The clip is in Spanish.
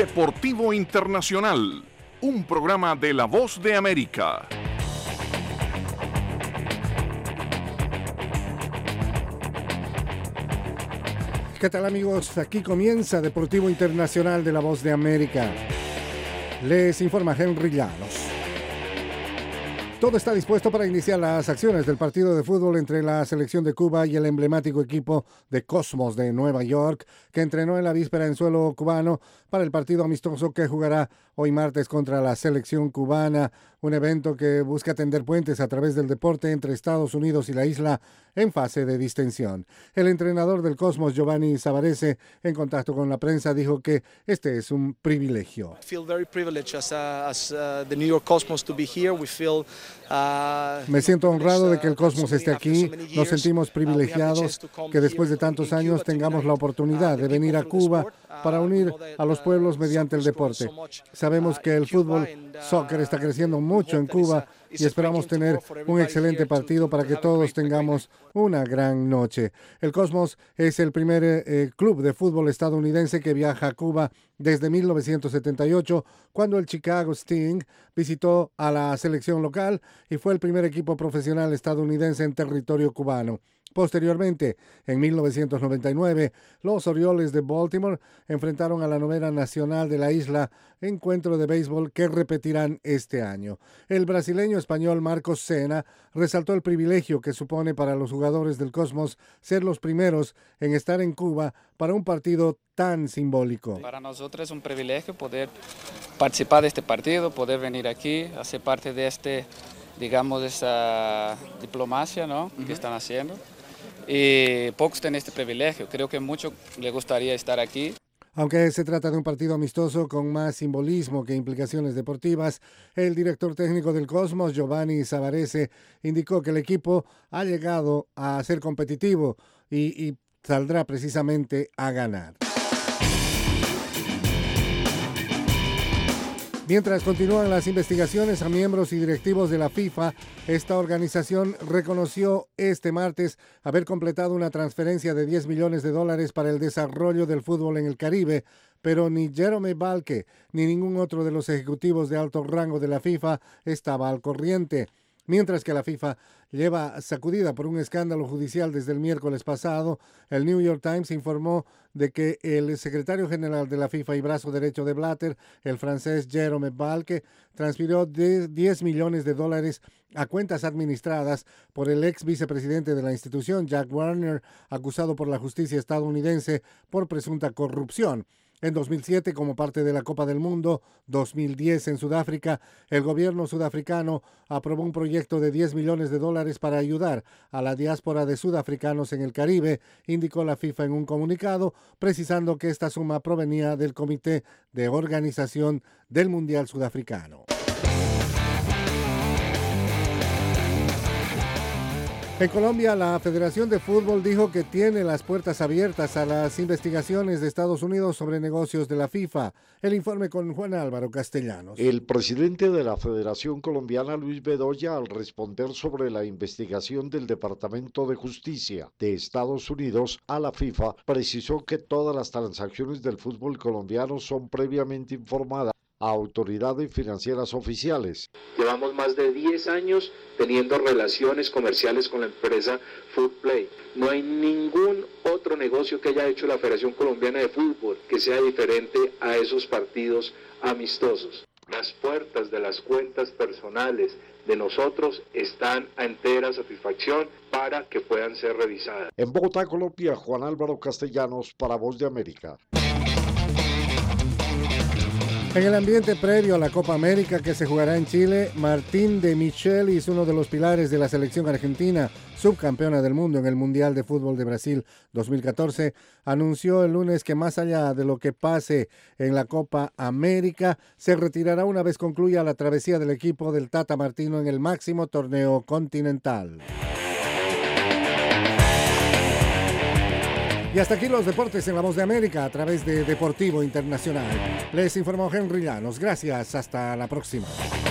Deportivo Internacional, un programa de La Voz de América. ¿Qué tal, amigos? Aquí comienza Deportivo Internacional de La Voz de América. Les informa Henry Llanos. Todo está dispuesto para iniciar las acciones del partido de fútbol entre la selección de Cuba y el emblemático equipo de Cosmos de Nueva York, que entrenó en la víspera en suelo cubano para el partido amistoso que jugará hoy martes contra la selección cubana, un evento que busca tender puentes a través del deporte entre Estados Unidos y la isla en fase de distensión. El entrenador del Cosmos, Giovanni Savarese, en contacto con la prensa, dijo que este es un privilegio. Me siento honrado de que el Cosmos esté aquí. Nos sentimos privilegiados que después de tantos años tengamos la oportunidad de venir a Cuba para unir a los pueblos mediante el deporte. Sabemos que el fútbol, soccer, está creciendo mucho en Cuba y esperamos tener un excelente partido para que todos tengamos una gran noche. El Cosmos es el primer club de fútbol estadounidense que viaja a Cuba desde 1978, cuando el Chicago Sting visitó a la selección local y fue el primer equipo profesional estadounidense en territorio cubano. Posteriormente, en 1999, los Orioles de Baltimore enfrentaron a la 9ª nacional de la isla, encuentro de béisbol que repetirán este año. El brasileño español Marcos Sena resaltó el privilegio que supone para los jugadores del Cosmos ser los primeros en estar en Cuba para un partido tan simbólico. Para nosotros es un privilegio poder participar de este partido, poder venir aquí, hacer parte de digamos, de esa diplomacia, ¿no? Que están haciendo. Y pocos tienen este privilegio. Creo que mucho les gustaría estar aquí. Aunque se trata de un partido amistoso con más simbolismo que implicaciones deportivas, el director técnico del Cosmos, Giovanni Savarese, indicó que el equipo ha llegado a ser competitivo y saldrá precisamente a ganar. Mientras continúan las investigaciones a miembros y directivos de la FIFA, esta organización reconoció este martes haber completado una transferencia de $10 millones para el desarrollo del fútbol en el Caribe, pero ni Jerome Valcke ni ningún otro de los ejecutivos de alto rango de la FIFA estaba al corriente. Mientras que la FIFA lleva sacudida por un escándalo judicial desde el miércoles pasado, el New York Times informó de que el secretario general de la FIFA y brazo derecho de Blatter, el francés Jerome Valcke, transfirió $10 millones a cuentas administradas por el ex vicepresidente de la institución, Jack Warner, acusado por la justicia estadounidense por presunta corrupción. En 2007, como parte de la Copa del Mundo 2010 en Sudáfrica, el gobierno sudafricano aprobó un proyecto de $10 millones para ayudar a la diáspora de sudafricanos en el Caribe, indicó la FIFA en un comunicado, precisando que esta suma provenía del Comité de Organización del Mundial Sudafricano. En Colombia, la Federación de Fútbol dijo que tiene las puertas abiertas a las investigaciones de Estados Unidos sobre negocios de la FIFA. El informe con Juan Álvaro Castellanos. El presidente de la Federación Colombiana, Luis Bedoya, al responder sobre la investigación del Departamento de Justicia de Estados Unidos a la FIFA, precisó que todas las transacciones del fútbol colombiano son previamente informadas a autoridades financieras oficiales. Llevamos más de 10 años teniendo relaciones comerciales con la empresa Footplay. No hay ningún otro negocio que haya hecho la Federación Colombiana de Fútbol que sea diferente a esos partidos amistosos. Las puertas de las cuentas personales de nosotros están a entera satisfacción para que puedan ser revisadas. En Bogotá, Colombia, Juan Álvaro Castellanos para Voz de América. En el ambiente previo a la Copa América que se jugará en Chile, Martín de Michelis, uno de los pilares de la selección argentina, subcampeona del mundo en el Mundial de Fútbol de Brasil 2014, anunció el lunes que más allá de lo que pase en la Copa América, se retirará una vez concluya la travesía del equipo del Tata Martino en el máximo torneo continental. Y hasta aquí los deportes en La Voz de América a través de Deportivo Internacional. Les informó Henry Llanos. Gracias, hasta la próxima.